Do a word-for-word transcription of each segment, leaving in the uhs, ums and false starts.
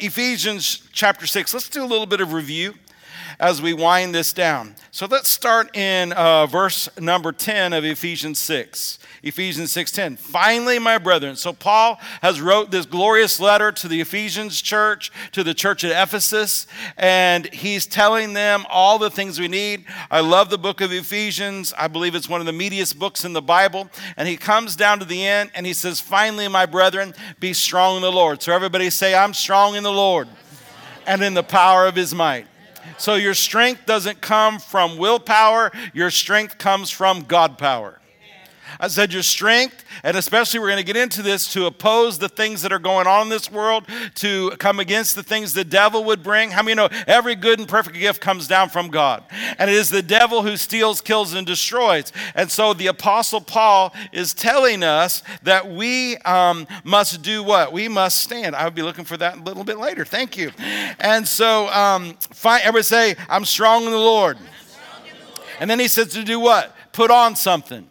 Ephesians chapter six. Let's do a little bit of review as we wind this down. So let's start in uh, verse number ten of Ephesians six. Ephesians six ten. Finally, my brethren. So Paul has wrote this glorious letter to the Ephesians church, to the church at Ephesus, and he's telling them all the things we need. I love the book of Ephesians. I believe it's one of the meatiest books in the Bible. And he comes down to the end and he says, finally, my brethren, be strong in the Lord. So everybody say, I'm strong in the Lord and in the power of his might. So your strength doesn't come from willpower. Your strength comes from God power. I said your strength, and especially we're going to get into this, to oppose the things that are going on in this world, to come against the things the devil would bring. How many know every good and perfect gift comes down from God? And it is the devil who steals, kills, and destroys. And so the Apostle Paul is telling us that we um, must do what? We must stand. I would be looking for that a little bit later. Thank you. And so um, find, everybody say, I'm strong in the Lord. And then he says to do what? Put on something.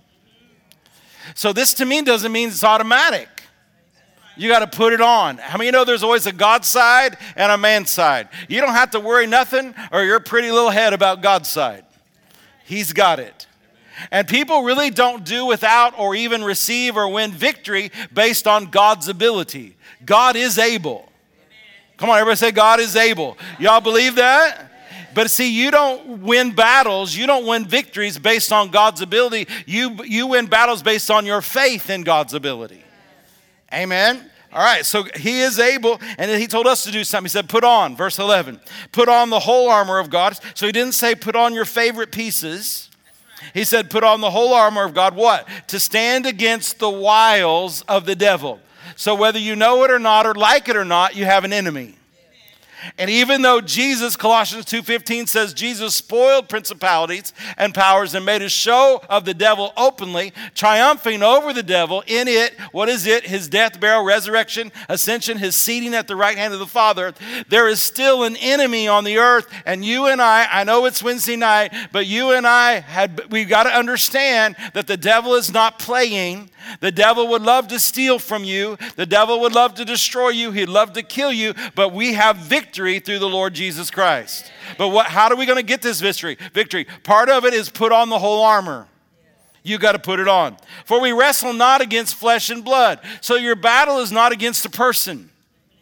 So this to me doesn't mean it's automatic. You got to put it on. How many know there's always a God side and a man side? You don't have to worry nothing or your pretty little head about God's side. He's got it. And people really don't do without or even receive or win victory based on God's ability. God is able. Come on, everybody say God is able. Y'all believe that? But see, you don't win battles, you don't win victories based on God's ability. You, you win battles based on your faith in God's ability. Amen? All right, so he is able, and then he told us to do something. He said, put on, verse eleven, put on the whole armor of God. So he didn't say put on your favorite pieces. He said put on the whole armor of God. What? To stand against the wiles of the devil. So whether you know it or not, or like it or not, you have an enemy. And even though Jesus, Colossians two fifteen says Jesus spoiled principalities and powers and made a show of the devil openly, triumphing over the devil in it, what is it? His death, burial, resurrection, ascension, his seating at the right hand of the Father. There is still an enemy on the earth, and you and I, I know it's Wednesday night, but you and I, had we've got to understand that the devil is not playing. The devil would love to steal from you. The devil would love to destroy you. He'd love to kill you. But we have victory through the Lord Jesus Christ. But what? How are we going to get this victory? Victory. Part of it is put on the whole armor. You got to put it on. For we wrestle not against flesh and blood. So your battle is not against a person.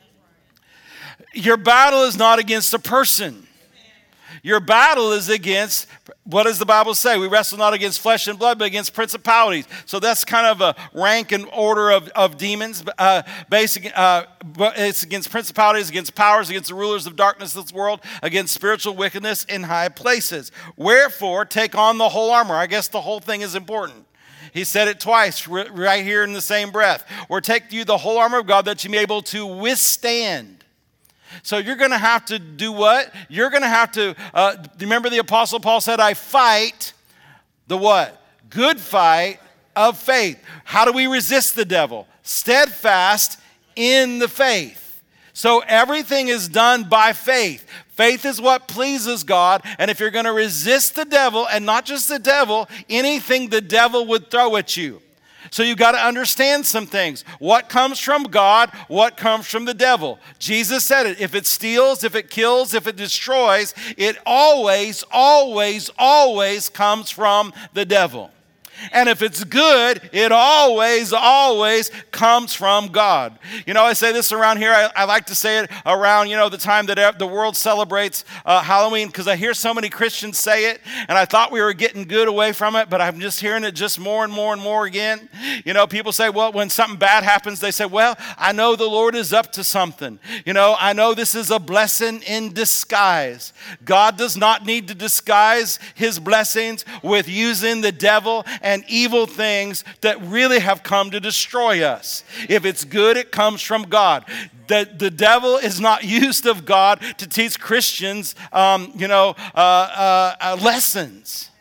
Your battle is not against a person. Your battle is against, what does the Bible say? We wrestle not against flesh and blood, but against principalities. So that's kind of a rank and order of, of demons. Uh, basic, uh, it's against principalities, against powers, against the rulers of darkness of this world, against spiritual wickedness in high places. Wherefore, take on the whole armor. I guess the whole thing is important. He said it twice right here in the same breath. Or take you the whole armor of God that you may be able to withstand. So you're going to have to do what? You're going to have to, uh, remember the Apostle Paul said, I fight the what? Good fight of faith. How do we resist the devil? Steadfast in the faith. So everything is done by faith. Faith is what pleases God. And if you're going to resist the devil, and not just the devil, anything the devil would throw at you. So you got to understand some things. What comes from God, what comes from the devil. Jesus said it. If it steals, if it kills, if it destroys, it always, always, always comes from the devil. And if it's good, it always, always comes from God. You know, I say this around here. I, I like to say it around, you know, the time that the world celebrates uh, Halloween, because I hear so many Christians say it, and I thought we were getting good away from it, but I'm just hearing it just more and more and more again. You know, people say, well, when something bad happens, they say, well, I know the Lord is up to something. You know, I know this is a blessing in disguise. God does not need to disguise his blessings with using the devil and evil things that really have come to destroy us. If it's good, it comes from God. The, the devil is not used of God to teach Christians, um, you know, uh, uh, uh, lessons.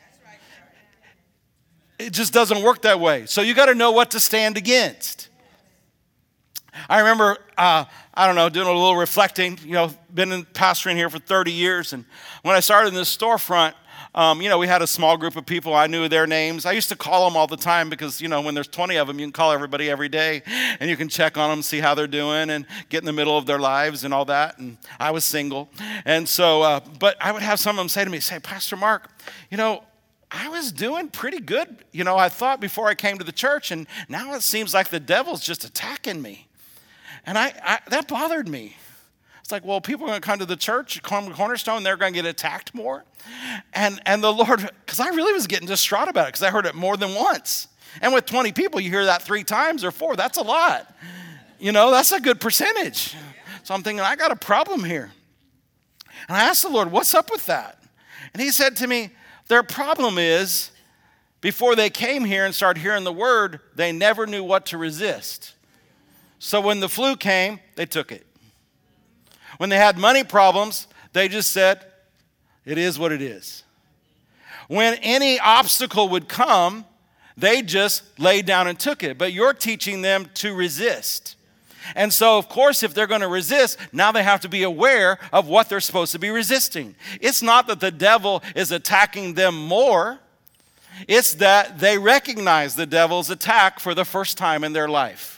It just doesn't work that way. So you got to know what to stand against. I remember, uh, I don't know, doing a little reflecting. You know, been in pastoring here for thirty years, and when I started in this storefront, Um, you know, we had a small group of people. I knew their names. I used to call them all the time because, you know, when there's twenty of them, you can call everybody every day and you can check on them, see how they're doing and get in the middle of their lives and all that. And I was single. And so, uh, but I would have some of them say to me, say, Pastor Mark, you know, I was doing pretty good. You know, I thought before I came to the church, and now it seems like the devil's just attacking me. And I, I that bothered me. It's like, well, people are going to come to the church, come to Cornerstone, they're going to get attacked more. And and the Lord, because I really was getting distraught about it because I heard it more than once. And with twenty people, you hear that three times or four. That's a lot. You know, that's a good percentage. So I'm thinking, I got a problem here. And I asked the Lord, what's up with that? And he said to me, their problem is, before they came here and started hearing the word, they never knew what to resist. So when the flu came, they took it. When they had money problems, they just said, it is what it is. When any obstacle would come, they just laid down and took it. But you're teaching them to resist. And so, of course, if they're going to resist, now they have to be aware of what they're supposed to be resisting. It's not that the devil is attacking them more. It's that they recognize the devil's attack for the first time in their life.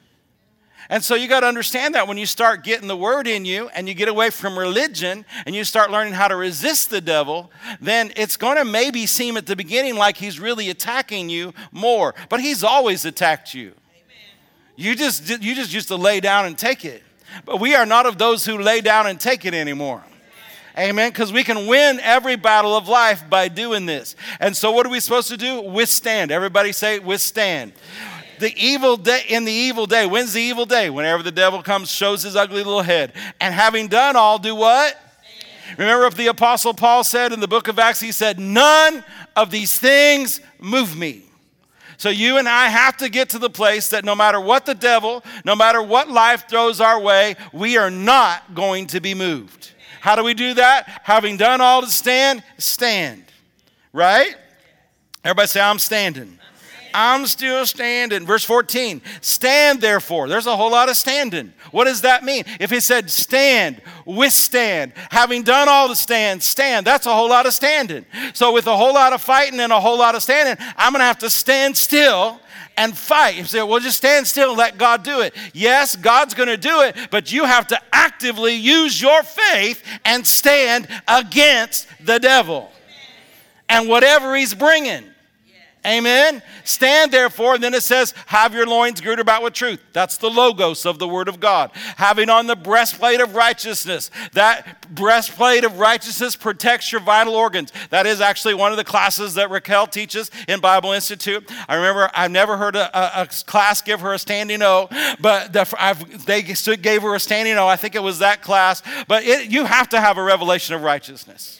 And so you got to understand that when you start getting the word in you and you get away from religion and you start learning how to resist the devil, then it's going to maybe seem at the beginning like he's really attacking you more. But he's always attacked you. You just, you just used to lay down and take it. But we are not of those who lay down and take it anymore. Amen. Because we can win every battle of life by doing this. And so what are we supposed to do? Withstand. Everybody say withstand. The evil day, in the evil day. When's the evil day? Whenever the devil comes, shows his ugly little head. And having done all, do what? Remember what the Apostle Paul said in the book of Acts? He said, none of these things move me. So you and I have to get to the place that no matter what the devil, no matter what life throws our way, we are not going to be moved. How do we do that? Having done all to stand, stand. Right? Everybody say, I'm standing. I'm still standing. Verse fourteen, stand therefore. There's a whole lot of standing. What does that mean? If he said stand, withstand, having done all to stand, stand, that's a whole lot of standing. So with a whole lot of fighting and a whole lot of standing, I'm going to have to stand still and fight. You say, well, just stand still and let God do it. Yes, God's going to do it, but you have to actively use your faith and stand against the devil and whatever he's bringing. Amen. Stand therefore, and then it says, have your loins girded about with truth. That's the logos of the word of God. Having on the breastplate of righteousness. That breastplate of righteousness protects your vital organs. That is actually one of the classes that Raquel teaches in Bible Institute. I remember I've never heard a, a, a class give her a standing O, but the, I've, they gave her a standing O. I think it was that class. But it, you have to have a revelation of righteousness.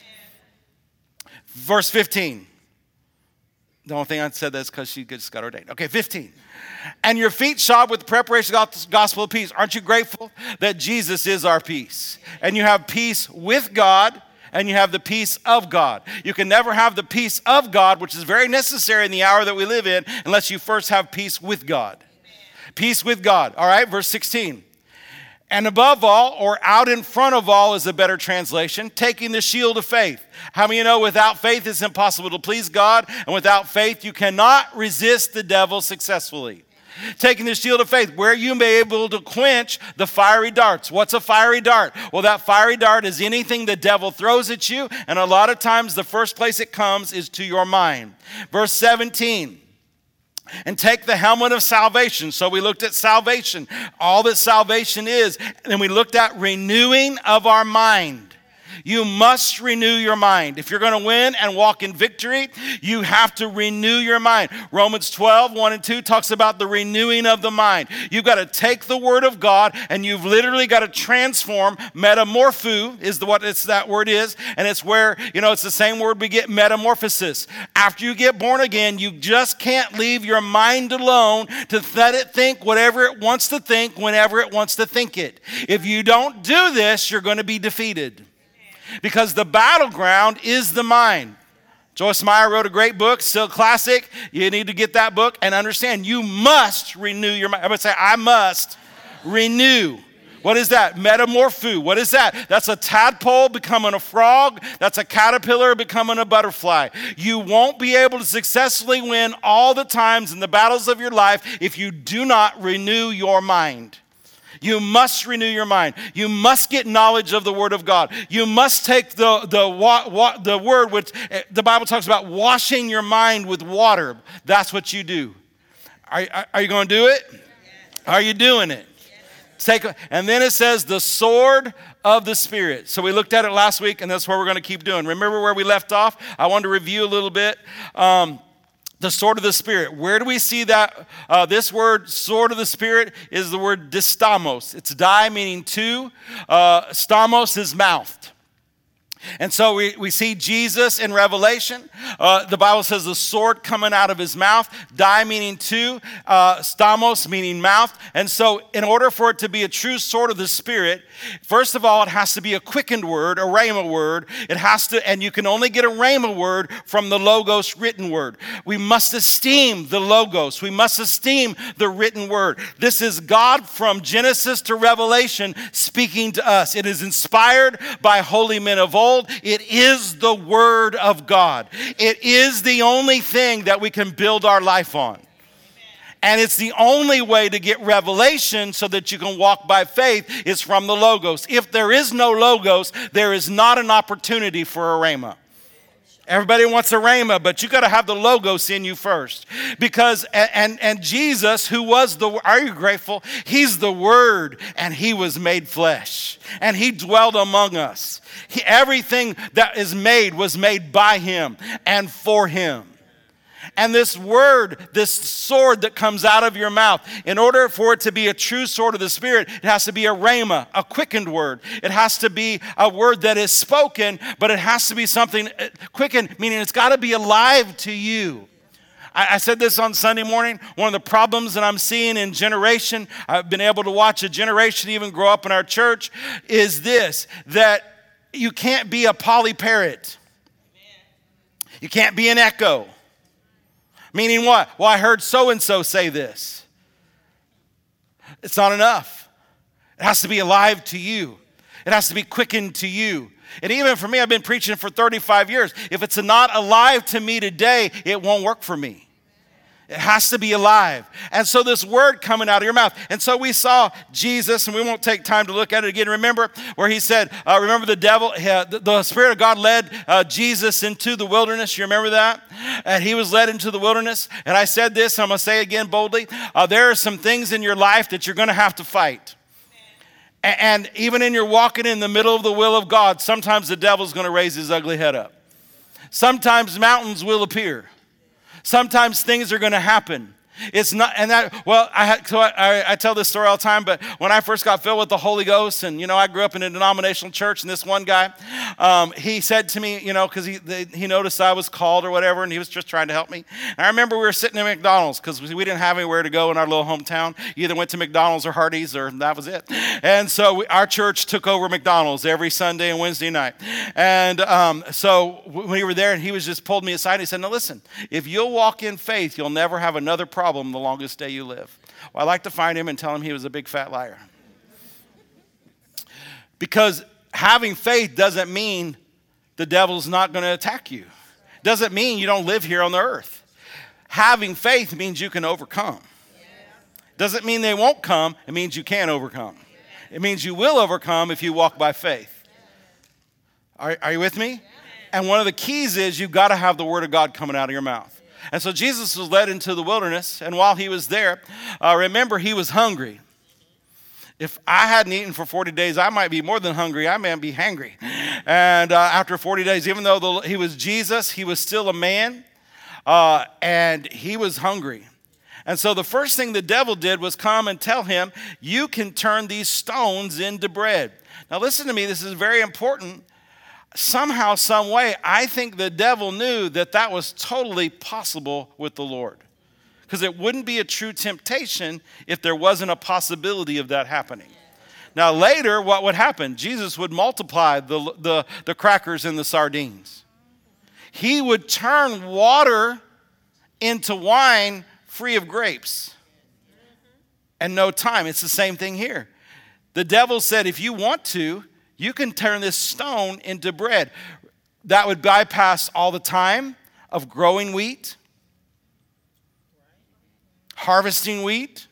Verse fifteen. The only thing I said that is because she just got ordained. Okay, fifteen. And your feet shod with the preparation of the gospel of peace. Aren't you grateful that Jesus is our peace? And you have peace with God, and you have the peace of God. You can never have the peace of God, which is very necessary in the hour that we live in, unless you first have peace with God. Amen. Peace with God. All right, verse sixteen. And above all, or out in front of all is a better translation, taking the shield of faith. How many of you know without faith it's impossible to please God, and without faith you cannot resist the devil successfully. Taking the shield of faith, where you may be able to quench the fiery darts. What's a fiery dart? Well, that fiery dart is anything the devil throws at you, and a lot of times the first place it comes is to your mind. Verse seventeen. And take the helmet of salvation. So we looked at salvation, all that salvation is. And we looked at renewing of our mind. You must renew your mind. If you're going to win and walk in victory, you have to renew your mind. Romans twelve, one and two talks about the renewing of the mind. You've got to take the word of God and you've literally got to transform. Metamorpho is the, what it's, that word is. And it's where, you know, it's the same word we get metamorphosis. After you get born again, you just can't leave your mind alone to let it think whatever it wants to think whenever it wants to think it. If you don't do this, you're going to be defeated. Because the battleground is the mind. Joyce Meyer wrote a great book, still classic. You need to get that book and understand you must renew your mind. Everybody say, I must renew. What is that? Metamorpho. What is that? That's a tadpole becoming a frog. That's a caterpillar becoming a butterfly. You won't be able to successfully win all the times in the battles of your life if you do not renew your mind. You must renew your mind. You must get knowledge of the Word of God. You must take the, the, wa, wa, the Word, which the Bible talks about washing your mind with water. That's what you do. Are, are, are you going to do it? Are you doing it? Take, and then it says the sword of the Spirit. So we looked at it last week, and that's what we're going to keep doing. Remember where we left off? I wanted to review a little bit. Um, The sword of the Spirit. Where do we see that? Uh, this word, sword of the Spirit, is the word distamos. It's di, meaning two. Uh, stamos is mouthed. And so we, we see Jesus in Revelation. Uh, the Bible says the sword coming out of his mouth. Di meaning two. Uh, stamos meaning mouth. And so in order for it to be a true sword of the Spirit, first of all, it has to be a quickened word, a rhema word. It has to, and you can only get a rhema word from the Logos written word. We must esteem the Logos. We must esteem the written word. This is God from Genesis to Revelation speaking to us. It is inspired by holy men of old. It is the Word of God. It is the only thing that we can build our life on. And it's the only way to get revelation so that you can walk by faith is from the Logos. If there is no Logos, there is not an opportunity for a rhema. Everybody wants a rhema, but you got to have the Logos in you first. Because, and, and Jesus, who was the, are you grateful? He's the Word, and he was made flesh. And he dwelled among us. He, everything that is made was made by him and for him. And this word, this sword that comes out of your mouth, in order for it to be a true sword of the Spirit, it has to be a rhema, a quickened word. It has to be a word that is spoken, but it has to be something quickened, meaning it's got to be alive to you. I, I said this on Sunday morning. One of the problems that I'm seeing in generation, I've been able to watch a generation even grow up in our church, is this, that you can't be a polyparrot. You can't be an echo. Meaning what? Well, I heard so-and-so say this. It's not enough. It has to be alive to you. It has to be quickened to you. And even for me, I've been preaching for thirty-five years. If it's not alive to me today, it won't work for me. It has to be alive. And so this word coming out of your mouth. And so we saw Jesus, and we won't take time to look at it again. Remember where he said, uh, remember the devil, uh, the, the Spirit of God led uh, Jesus into the wilderness. You remember that? And he was led into the wilderness. And I said this, I'm going to say it again boldly. Uh, there are some things in your life that you're going to have to fight. And, and even in your walking in the middle of the will of God, sometimes the devil's going to raise his ugly head up. Sometimes mountains will appear. Sometimes things are going to happen. It's not, and that, well, I, had, so I, I tell this story all the time, but when I first got filled with the Holy Ghost, and, you know, I grew up in a denominational church, and this one guy, um, he said to me, you know, because he they, he noticed I was called or whatever, and he was just trying to help me. And I remember we were sitting at McDonald's, because we didn't have anywhere to go in our little hometown. You either went to McDonald's or Hardee's, or that was it. And so we, our church took over McDonald's every Sunday and Wednesday night. And um, so we were there, and he was just pulled me aside, and he said, now listen, if you'll walk in faith, you'll never have another problem problem the longest day you live. Well, I like to find him and tell him he was a big fat liar. Because having faith doesn't mean the devil's not going to attack you. Doesn't mean you don't live here on the earth. Having faith means you can overcome. Doesn't mean they won't come. It means you can overcome. It means you will overcome if you walk by faith. Are, are you with me? And one of the keys is you've got to have the word of God coming out of your mouth. And so Jesus was led into the wilderness, and while he was there, uh, remember, he was hungry. If I hadn't eaten for forty days, I might be more than hungry. I may be hangry. And uh, after forty days, even though the, he was Jesus, he was still a man, uh, and he was hungry. And so the first thing the devil did was come and tell him, you can turn these stones into bread. Now listen to me, this is very important. Somehow, some way, I think the devil knew that that was totally possible with the Lord. Because it wouldn't be a true temptation if there wasn't a possibility of that happening. Now later, what would happen? Jesus would multiply the, the, the crackers and the sardines. He would turn water into wine free of grapes. And no time. It's the same thing here. The devil said, if you want to, you can turn this stone into bread. That would bypass all the time of growing wheat, harvesting wheat,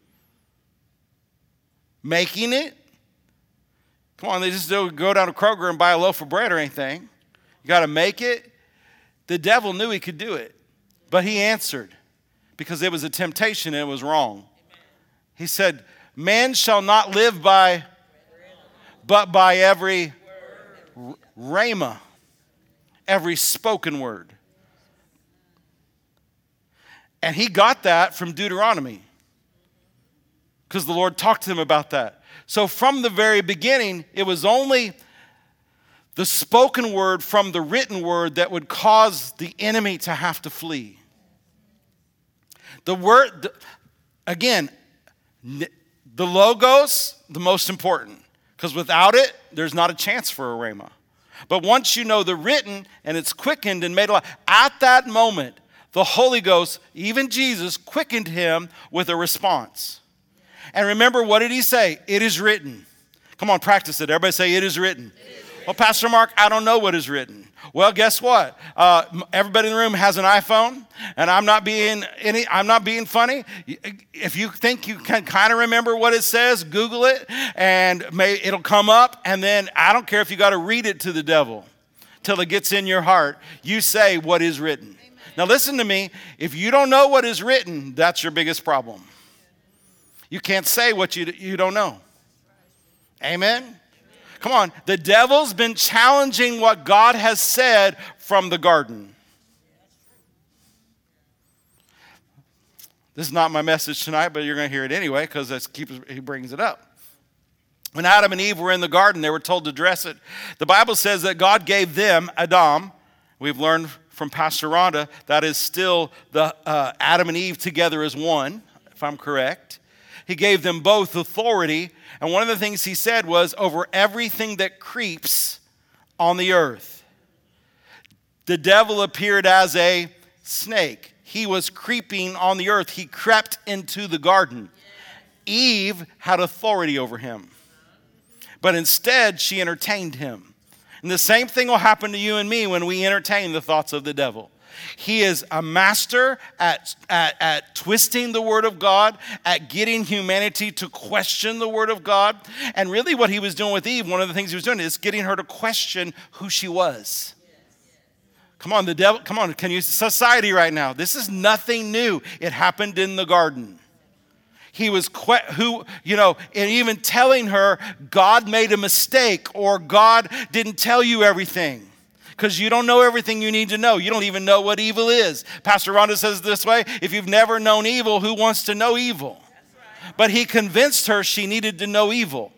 making it. Come on, they just don't go down to Kroger and buy a loaf of bread or anything. You got to make it. The devil knew he could do it, but he answered because it was a temptation and it was wrong. He said, man shall not live by, but by every rhema, every spoken word. And he got that from Deuteronomy because the Lord talked to him about that. So from the very beginning, it was only the spoken word from the written word that would cause the enemy to have to flee. The word, again, the logos, the most important, because without it, there's not a chance for a rhema. But once you know the written and it's quickened and made alive, at that moment, the Holy Ghost, even Jesus, quickened him with a response. And remember, what did he say? It is written. Come on, practice it. Everybody say, it is written. It is written. Well, Pastor Mark, I don't know what is written. Well, guess what? Uh, everybody in the room has an iPhone, and I'm not being any. I'm not being funny. If you think you can kind of remember what it says, Google it, and may, it'll come up. And then I don't care if you got to read it to the devil till it gets in your heart. You say what is written. Amen. Now, listen to me. If you don't know what is written, that's your biggest problem. You can't say what you you don't know. Amen. Come on, the devil's been challenging what God has said from the garden. This is not my message tonight, but you're going to hear it anyway because he brings it up. When Adam and Eve were in the garden, they were told to dress it. The Bible says that God gave them, Adam, we've learned from Pastor Rhonda, that is still the uh, Adam and Eve together as one, if I'm correct. He gave them both authority. And one of the things he said was, over everything that creeps on the earth. The devil appeared as a snake. He was creeping on the earth. He crept into the garden. Eve had authority over him. But instead, she entertained him. And the same thing will happen to you and me when we entertain the thoughts of the devil. He is a master at, at, at twisting the word of God, at getting humanity to question the word of God. And really what he was doing with Eve, one of the things he was doing is getting her to question who she was. Come on, the devil, come on, can you, society right now, this is nothing new. It happened in the garden. He was, que- who, you know, and even telling her God made a mistake or God didn't tell you everything. Because you don't know everything you need to know. You don't even know what evil is. Pastor Rhonda says it this way, if you've never known evil, who wants to know evil? Right. But he convinced her she needed to know evil.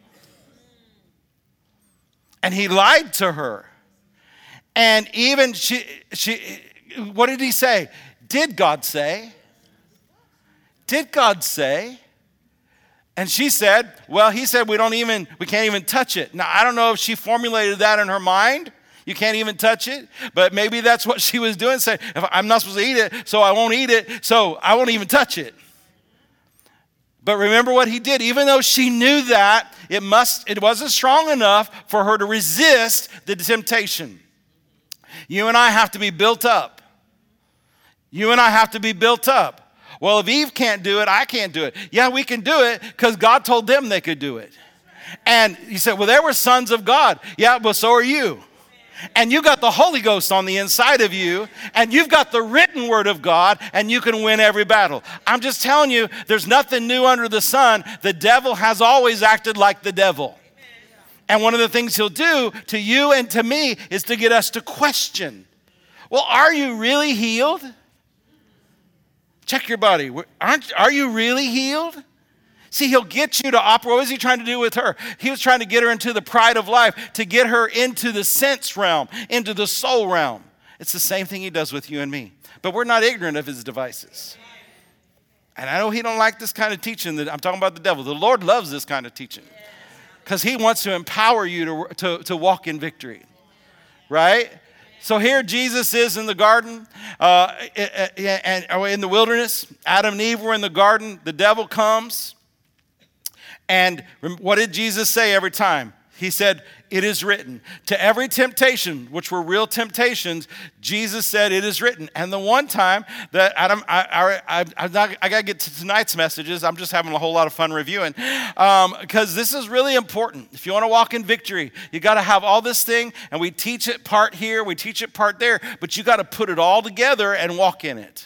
And he lied to her. And even she, she, what did he say? Did God say? Did God say? And she said, well, he said we don't even, we can't even touch it. Now, I don't know if she formulated that in her mind. You can't even touch it. But maybe that's what she was doing. Saying, if I'm not supposed to eat it, so I won't eat it, so I won't even touch it. But remember what he did. Even though she knew that, it must, it wasn't strong enough for her to resist the temptation. You and I have to be built up. You and I have to be built up. Well, if Eve can't do it, I can't do it. Yeah, we can do it because God told them they could do it. And he said, well, they were sons of God. Yeah, but so are you. And you got the Holy Ghost on the inside of you, and you've got the written word of God, and you can win every battle. I'm just telling you, there's nothing new under the sun. The devil has always acted like the devil. And one of the things he'll do to you and to me is to get us to question. Well, are you really healed? Check your body. Aren't, are you really healed? See, he'll get you to operate. What was he trying to do with her? He was trying to get her into the pride of life, to get her into the sense realm, into the soul realm. It's the same thing he does with you and me. But we're not ignorant of his devices. And I know he don't like this kind of teaching. That I'm talking about the devil. The Lord loves this kind of teaching because he wants to empower you to, to, to walk in victory. Right? So here Jesus is in the garden, uh, and in the wilderness. Adam and Eve were in the garden. The devil comes. And what did Jesus say every time? He said, it is written. To every temptation, which were real temptations, Jesus said, it is written. And the one time that Adam, I, I, I, not, I got to get to tonight's messages. I'm just having a whole lot of fun reviewing because um, this is really important. If you want to walk in victory, you got to have all this thing, and we teach it part here, we teach it part there, but you got to put it all together and walk in it.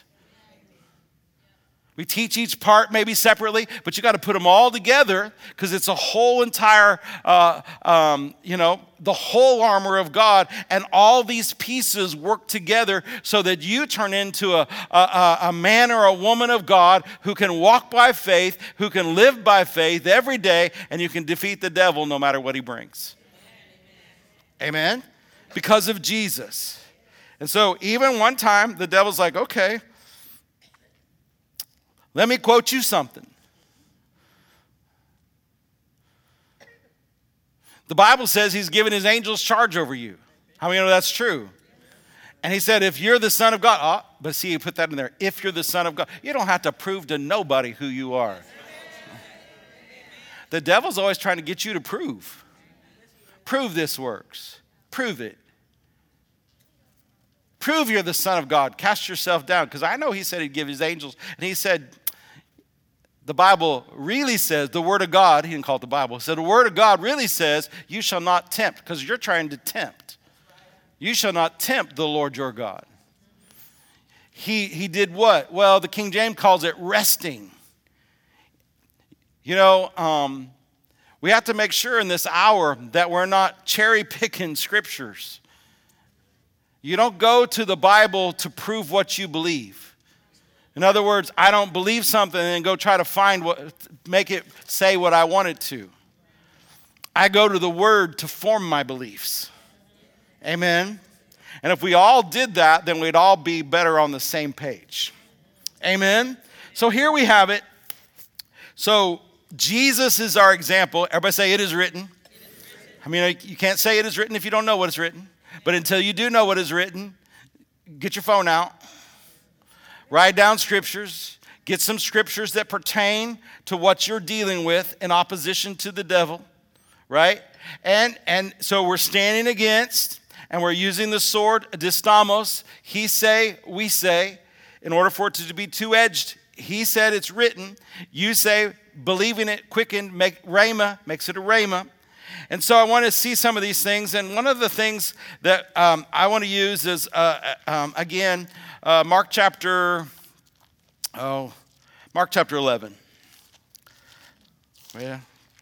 We teach each part maybe separately, but you got to put them all together because it's a whole entire, uh, um, you know, the whole armor of God. And all these pieces work together so that you turn into a, a, a man or a woman of God who can walk by faith, who can live by faith every day, and you can defeat the devil no matter what he brings. Amen? Because of Jesus. And so even one time, the devil's like, okay, let me quote you something. The Bible says he's given his angels charge over you. How many know that's true? And he said, if you're the Son of God, oh, but see, you put that in there. If you're the Son of God, you don't have to prove to nobody who you are. The devil's always trying to get you to prove. Prove this works. Prove it. Prove you're the Son of God. Cast yourself down. Because I know he said he'd give his angels. And he said, the Bible really says, the Word of God, he didn't call it the Bible, he said the Word of God really says, you shall not tempt, because you're trying to tempt. You shall not tempt the Lord your God. He, he did what? Well, the King James calls it resting. You know, um, we have to make sure in this hour that we're not cherry-picking scriptures. You don't go to the Bible to prove what you believe. In other words, I don't believe something and then go try to find what, make it say what I want it to. I go to the Word to form my beliefs. Amen. And if we all did that, then we'd all be better on the same page. Amen. So here we have it. So Jesus is our example. Everybody say, it is written. I mean, you can't say it is written if you don't know what is written. But until you do know what is written, get your phone out. Write down scriptures. Get some scriptures that pertain to what you're dealing with in opposition to the devil, right? And and so we're standing against, and we're using the sword, distamos, he say, we say, in order for it to be two-edged. He said it's written. You say, believing it, quickened, make rhema, makes it a rhema. And so I want to see some of these things. And one of the things that um, I want to use is, uh, um, again, uh, Mark chapter, oh, Mark chapter eleven. Yeah.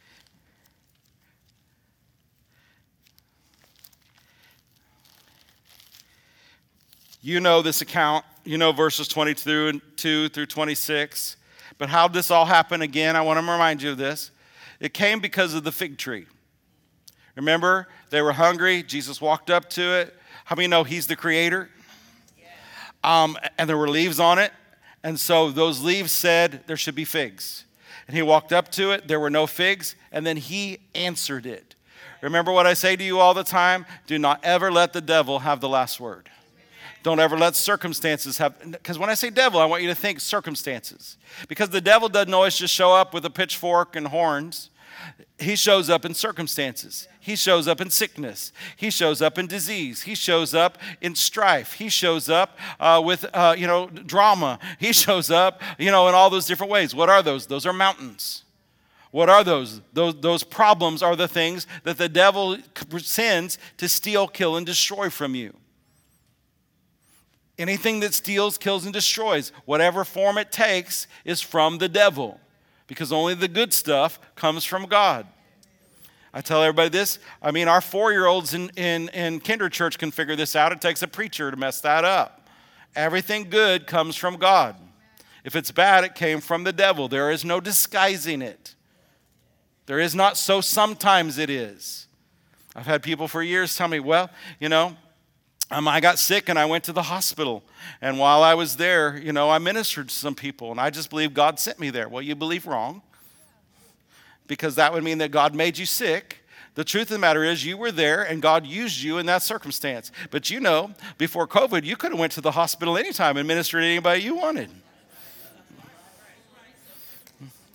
You know this account. You know verses twenty-two through twenty-six. But how did this all happen again? I want to remind you of this. It came because of the fig tree. Remember, they were hungry. Jesus walked up to it. How many know he's the creator? Um, and there were leaves on it. And so those leaves said there should be figs. And he walked up to it. There were no figs. And then he answered it. Remember what I say to you all the time? Do not ever let the devil have the last word. Don't ever let circumstances have, because when I say devil, I want you to think circumstances. Because the devil doesn't always just show up with a pitchfork and horns. He shows up in circumstances. He shows up in sickness. He shows up in disease. He shows up in strife. He shows up uh, with, uh, you know, drama. He shows up, you know, in all those different ways. What are those? Those are mountains. What are those? Those, those problems are the things that the devil sends to steal, kill, and destroy from you. Anything that steals, kills, and destroys, whatever form it takes, is from the devil. Because only the good stuff comes from God. I tell everybody this. I mean, our four-year-olds in, in, in kinder church can figure this out. It takes a preacher to mess that up. Everything good comes from God. If it's bad, it came from the devil. There is no disguising it. There is not so sometimes it is. I've had people for years tell me, well, you know, Um, I got sick and I went to the hospital. And while I was there, you know, I ministered to some people. And I just believe God sent me there. Well, you believe wrong. Because that would mean that God made you sick. The truth of the matter is you were there and God used you in that circumstance. But you know, before COVID, you could have went to the hospital anytime and ministered to anybody you wanted.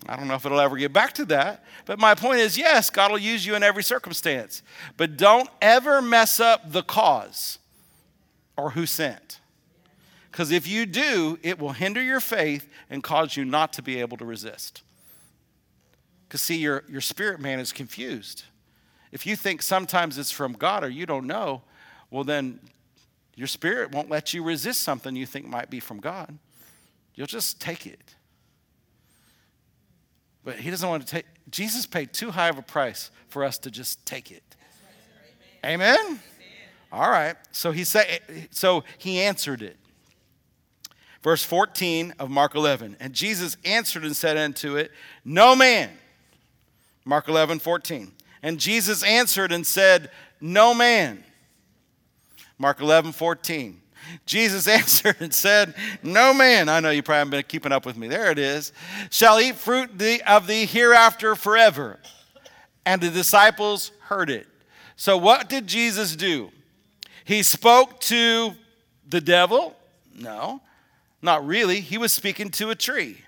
I don't know if it'll ever get back to that. But my point is, yes, God will use you in every circumstance. But don't ever mess up the cause or who sent. Because if you do, it will hinder your faith and cause you not to be able to resist. Because see, your, your spirit man is confused. If you think sometimes it's from God or you don't know, well then your spirit won't let you resist something you think might be from God. You'll just take it. But he doesn't want to take, Jesus paid too high of a price for us to just take it. Amen? Amen? All right. So he said, so he answered it. Verse fourteen of Mark eleven. And Jesus answered and said unto it, no man. Mark eleven, fourteen. And Jesus answered and said, no man. Mark eleven, fourteen. Jesus answered and said, no man, I know you probably haven't been keeping up with me. There it is. Shall eat fruit of thee hereafter forever. And the disciples heard it. So what did Jesus do? He spoke to the devil? No, not really. He was speaking to a tree.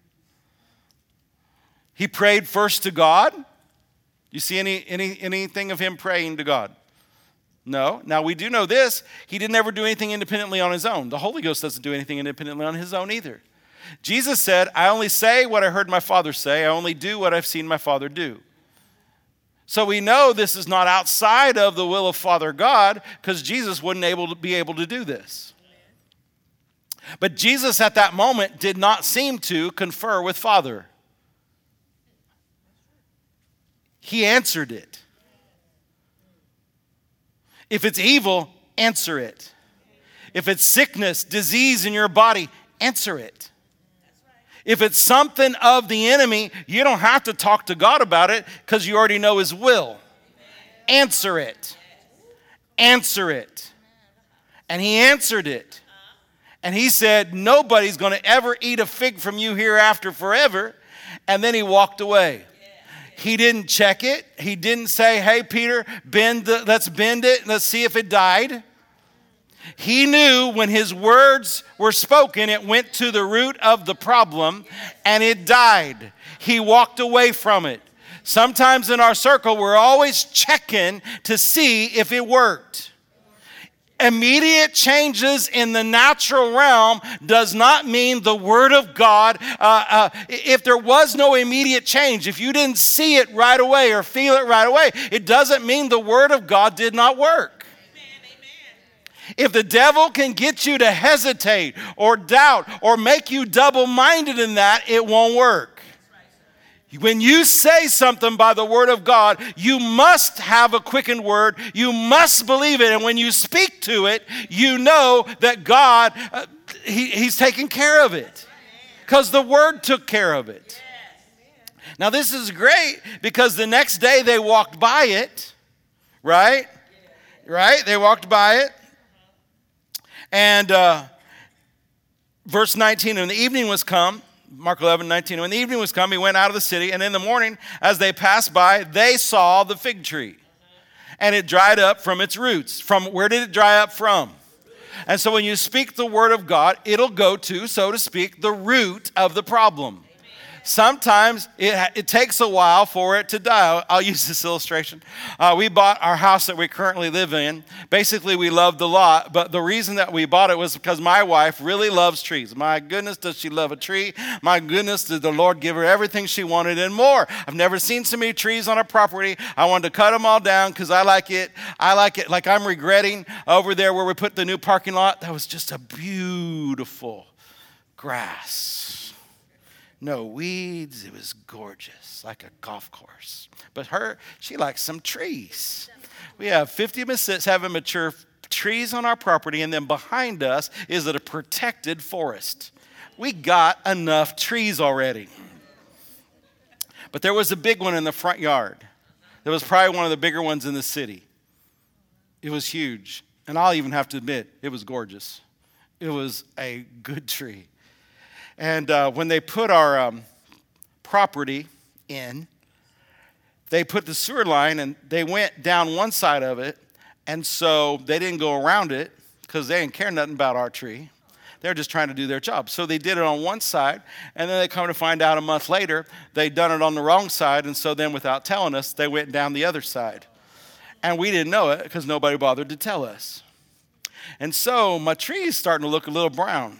He prayed first to God. You see any, any anything of him praying to God? No. Now, we do know this. He didn't ever do anything independently on his own. The Holy Ghost doesn't do anything independently on his own either. Jesus said, I only say what I heard my Father say. I only do what I've seen my Father do. So we know this is not outside of the will of Father God because Jesus wouldn't able to be able to do this. But Jesus at that moment did not seem to confer with Father. He answered it. If it's evil, answer it. If it's sickness, disease in your body, answer it. If it's something of the enemy, you don't have to talk to God about it because you already know his will. Answer it. Answer it. And he answered it. And he said, nobody's going to ever eat a fig from you hereafter forever. And then he walked away. He didn't check it. He didn't say, hey, Peter, bend the, let's bend it. Let's see if it died. He knew when his words were spoken, it went to the root of the problem and it died. He walked away from it. Sometimes in our circle, we're always checking to see if it worked. Immediate changes in the natural realm does not mean the Word of God. Uh, uh, if there was no immediate change, if you didn't see it right away or feel it right away, it doesn't mean the Word of God did not work. Amen, amen. If the devil can get you to hesitate or doubt or make you double-minded in that, it won't work. When you say something by the word of God, you must have a quickened word. You must believe it. And when you speak to it, you know that God, uh, he, he's taking care of it. Because the word took care of it. Now this is great because the next day they walked by it. Right? Right? They walked by it. And uh, verse nineteen, and the evening was come. Mark eleven, nineteen. When the evening was come, he went out of the city, and in the morning, as they passed by, they saw the fig tree. And it dried up from its roots. From where did it dry up from? And so when you speak the word of God, it'll go to, so to speak, the root of the problem. Sometimes it, it takes a while for it to die. I'll, I'll use this illustration. Uh, we bought our house that we currently live in. Basically, we loved the lot, but the reason that we bought it was because my wife really loves trees. My goodness, does she love a tree? My goodness, did the Lord give her everything she wanted and more. I've never seen so many trees on a property. I wanted to cut them all down because I like it. I like it like I'm regretting over there where we put the new parking lot. That was just a beautiful grass. No weeds. It was gorgeous, like a golf course. But her, she likes some trees. We have fifty-seven mature trees on our property, and then behind us is a protected forest. We got enough trees already. But there was a big one in the front yard. There was probably one of the bigger ones in the city. It was huge. And I'll even have to admit, it was gorgeous. It was a good tree. And uh, when they put our um, property in, they put the sewer line and they went down one side of it. And so they didn't go around it because they didn't care nothing about our tree. They're just trying to do their job. So they did it on one side, and then they come to find out a month later, they'd done it on the wrong side, and so then without telling us, they went down the other side. And we didn't know it because nobody bothered to tell us. And so my tree is starting to look a little brown.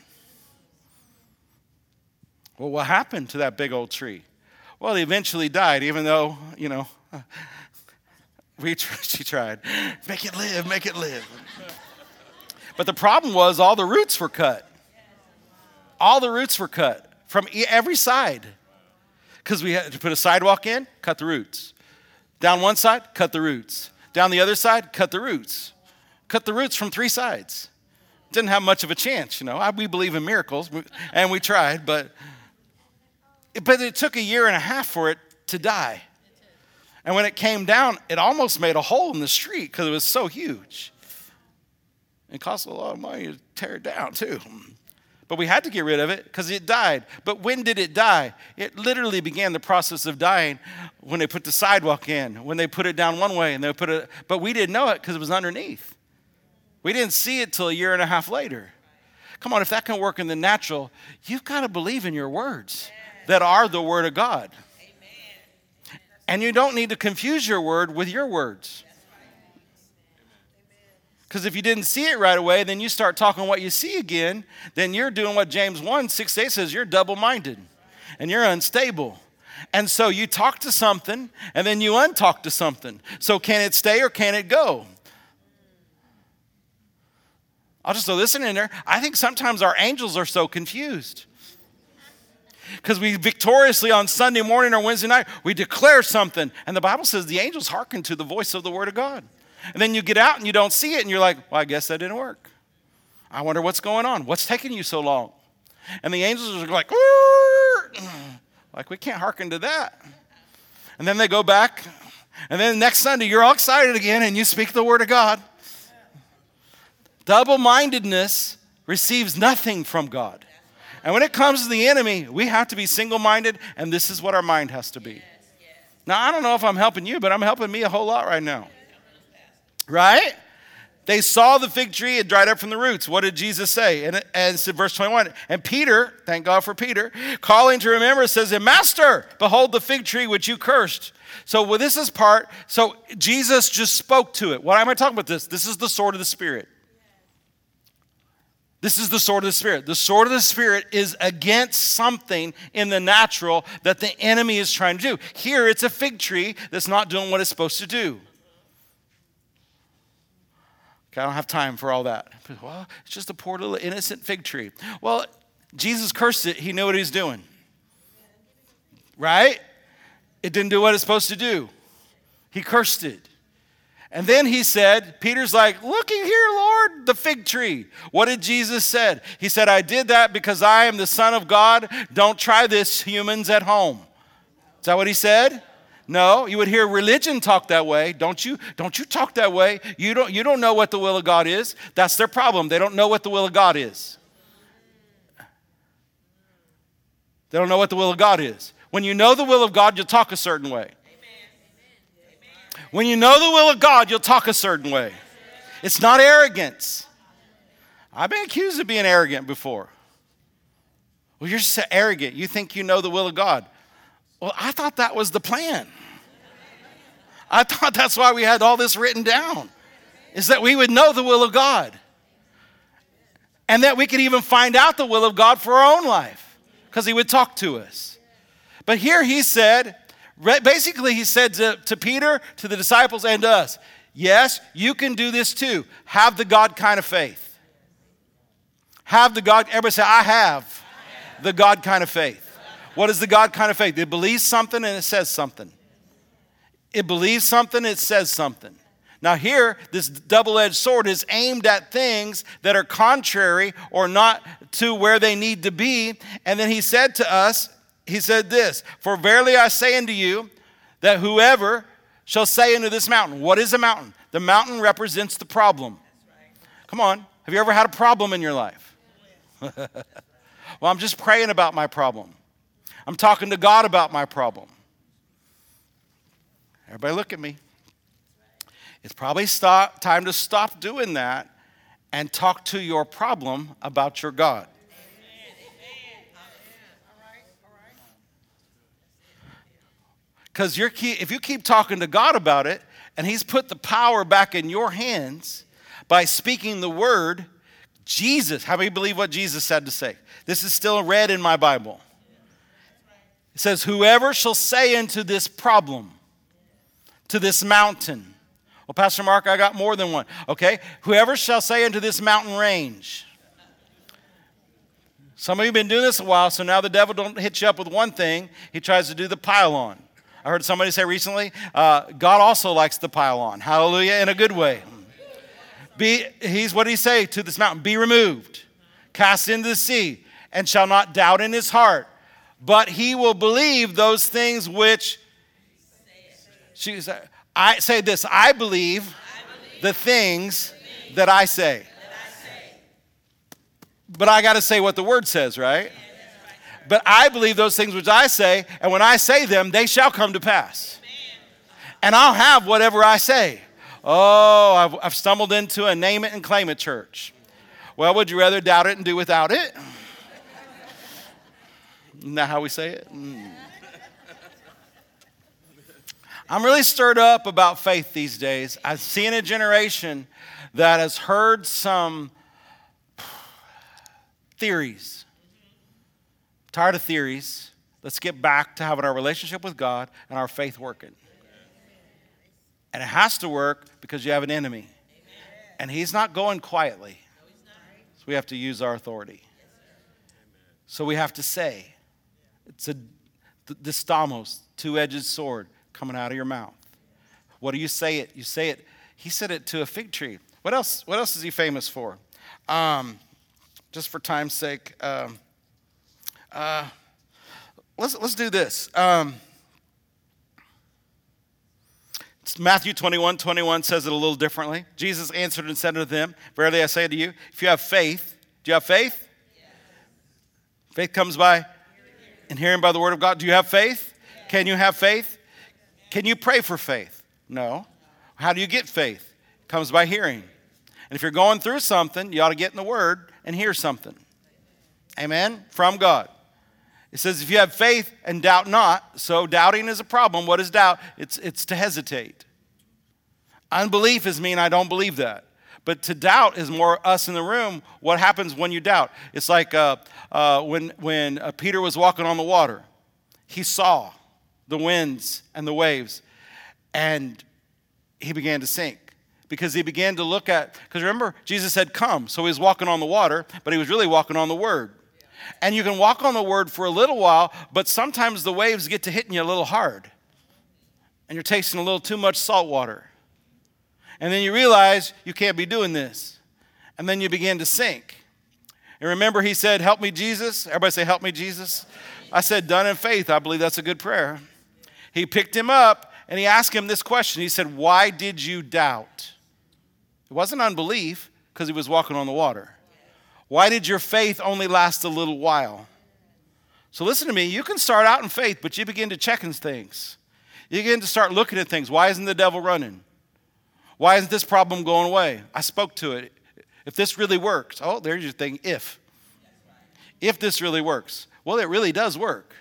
Well, what happened to that big old tree? Well, he eventually died, even though, you know, we she tried. Make it live, make it live. But the problem was all the roots were cut. All the roots were cut from every side. Because we had to put a sidewalk in, cut the roots. Down one side, cut the roots. Down the other side, cut the roots. Cut the roots from three sides. Didn't have much of a chance, you know. I, we believe in miracles, and we tried, but, but it took a year and a half for it to die. And when it came down, it almost made a hole in the street because it was so huge. It cost a lot of money to tear it down, too. But we had to get rid of it because it died. But when did it die? It literally began the process of dying when they put the sidewalk in, when they put it down one way, and they put it, but we didn't know it because it was underneath. We didn't see it till a year and a half later. Come on, if that can work in the natural, you've got to believe in your words that are the word of God. And you don't need to confuse your word with your words. Because if you didn't see it right away, then you start talking what you see again, then you're doing what James one, six, eight says, you're double-minded and you're unstable. And so you talk to something and then you untalk to something. So can it stay or can it go? I'll just throw this in there. I think sometimes our angels are so confused. Because we victoriously on Sunday morning or Wednesday night, we declare something. And the Bible says the angels hearken to the voice of the word of God. And then you get out and you don't see it and you're like, well, I guess that didn't work. I wonder what's going on. What's taking you so long? And the angels are like, Woo! Like we can't hearken to that. And then they go back. And then next Sunday you're all excited again and you speak the word of God. Double-mindedness receives nothing from God. And when it comes to the enemy, we have to be single-minded, and this is what our mind has to be. Now, I don't know if I'm helping you, but I'm helping me a whole lot right now. Right? They saw the fig tree, it dried up from the roots. What did Jesus say? And, and it's in verse twenty-one. And Peter, thank God for Peter, calling to remember, says, Master, behold the fig tree which you cursed. So well, this is part, so Jesus just spoke to it. Why am I talking about this? This is the sword of the Spirit. This is the sword of the Spirit. The sword of the Spirit is against something in the natural that the enemy is trying to do. Here it's a fig tree that's not doing what it's supposed to do. Okay, I don't have time for all that. Well, it's just a poor little innocent fig tree. Well, Jesus cursed it. He knew what he was doing. Right? It didn't do what it's supposed to do. He cursed it. And then he said, Peter's like, looky here, Lord, the fig tree. What did Jesus say? He said, I did that because I am the Son of God. Don't try this, humans at home. Is that what he said? No, you would hear religion talk that way. Don't you? Don't you talk that way. You don't, you don't know what the will of God is. That's their problem. They don't know what the will of God is. They don't know what the will of God is. When you know the will of God, you'll talk a certain way. When you know the will of God, you'll talk a certain way. It's not arrogance. I've been accused of being arrogant before. Well, you're just so arrogant. You think you know the will of God. Well, I thought that was the plan. I thought that's why we had all this written down, is that we would know the will of God. And that we could even find out the will of God for our own life, because he would talk to us. But here he said, basically he said to, to Peter, to the disciples, and to us, yes, you can do this too. Have the God kind of faith. Have the God, everybody say, I have, I have. the God kind of faith. What is the God kind of faith? It believes something and it says something. It believes something, it says something. Now here, this double-edged sword is aimed at things that are contrary or not to where they need to be. And then he said to us, he said this, for verily I say unto you, that whoever shall say unto this mountain, what is a mountain? The mountain represents the problem. Come on, have you ever had a problem in your life? Well, I'm just praying about my problem. I'm talking to God about my problem. Everybody look at me. It's probably stop, time to stop doing that and talk to your problem about your God. Because if you keep talking to God about it, and he's put the power back in your hands by speaking the word, Jesus, how many believe what Jesus had to say? This is still read in my Bible. It says, whoever shall say unto this problem, to this mountain. Well, Pastor Mark, I got more than one. Okay, whoever shall say unto this mountain range. Some of you have been doing this a while, so now the devil don't hit you up with one thing. He tries to do the pile on. I heard somebody say recently, uh, God also likes the pile on. Hallelujah, in a good way. Be, he's what did he say to this mountain? Be removed, cast into the sea, and shall not doubt in his heart. But he will believe those things which she said. I say this, I believe, I believe the things, the things that I say. That I say. But I got to say what the word says, right? Yeah. But I believe those things which I say, and when I say them, they shall come to pass. Amen. And I'll have whatever I say. Oh, I've, I've stumbled into a name it and claim it church. Well, would you rather doubt it and do without it? Isn't that how we say it? Mm. I'm really stirred up about faith these days. I've seen a generation that has heard some theories. Tired of theories. Let's get back to having our relationship with God and our faith working. And it has to work because you have an enemy. And he's not going quietly. So we have to use our authority. So we have to say, it's a distamos, two-edged sword coming out of your mouth. What do you say it? You say it. He said it to a fig tree. What else? What else is he famous for? Um, just for time's sake. Um, Uh, let's let's do this. Um, Matthew twenty-one, twenty-one says it a little differently. Jesus answered and said unto them, verily I say to you, if you have faith, do you have faith? Yes. Faith comes by hearing. And hearing by the word of God. Do you have faith? Yes. Can you have faith? Yes. Can you pray for faith? No. How do you get faith? It comes by hearing. And if you're going through something, you ought to get in the word and hear something. Amen? From God. It says, if you have faith and doubt not, so doubting is a problem. What is doubt? It's, it's to hesitate. Unbelief is mean I don't believe that. But to doubt is more us in the room. What happens when you doubt? It's like uh, uh, when, when uh, Peter was walking on the water. He saw the winds and the waves, and he began to sink. Because he began to look at, because remember, Jesus said, come. So he was walking on the water, but he was really walking on the word. And you can walk on the word for a little while, but sometimes the waves get to hitting you a little hard. And you're tasting a little too much salt water. And then you realize you can't be doing this. And then you begin to sink. And remember he said, help me, Jesus. Everybody say, help me, Jesus. I said, done in faith. I believe that's a good prayer. He picked him up and he asked him this question. He said, why did you doubt? It wasn't unbelief because he was walking on the water. Why did your faith only last a little while? So listen to me. You can start out in faith, but you begin to check things. You begin to start looking at things. Why isn't the devil running? Why isn't this problem going away? I spoke to it. If this really works. Oh, there's your thing. If. If this really works. Well, it really does work.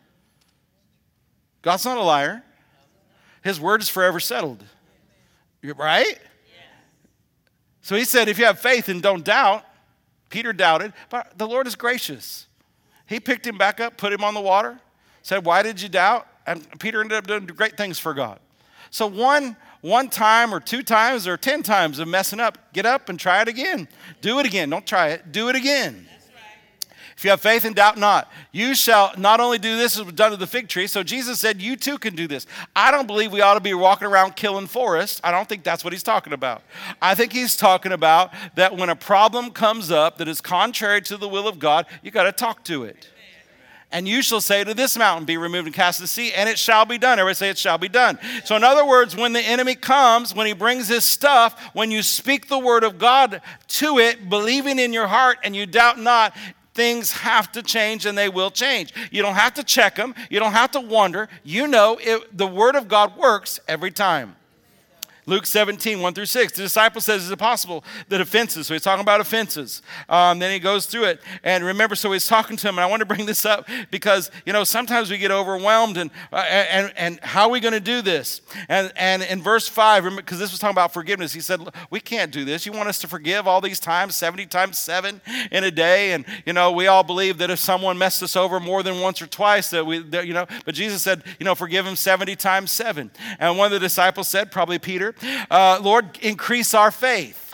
God's not a liar. His word is forever settled. Right? So he said, if you have faith and don't doubt, Peter doubted, but the Lord is gracious. He picked him back up, put him on the water, said, why did you doubt? And Peter ended up doing great things for God. So one, one time or two times or ten times of messing up, get up and try it again. Do it again. Don't try it. Do it again. If you have faith and doubt not, you shall not only do this as was done to the fig tree. So Jesus said, you too can do this. I don't believe we ought to be walking around killing forests. I don't think that's what he's talking about. I think he's talking about that when a problem comes up that is contrary to the will of God, you got to talk to it. And you shall say to this mountain, be removed and cast to the sea, and it shall be done. Everybody say it shall be done. So in other words, when the enemy comes, when he brings his stuff, when you speak the word of God to it, believing in your heart and you doubt not, things have to change and they will change. You don't have to check them. You don't have to wonder. You know it, the word of God works every time. Luke seventeen, one through six. The disciple says, is it possible that offenses, so he's talking about offenses. Um, then he goes through it. And remember, so he's talking to him, and I want to bring this up because, you know, sometimes we get overwhelmed, and uh, and, and how are we going to do this? And, and in verse five, because this was talking about forgiveness, he said, we can't do this. You want us to forgive all these times, seventy times seven in a day? And, you know, we all believe that if someone messed us over more than once or twice, that we, that, you know, but Jesus said, you know, forgive him seventy times seven. And one of the disciples said, probably Peter, Uh, Lord, increase our faith.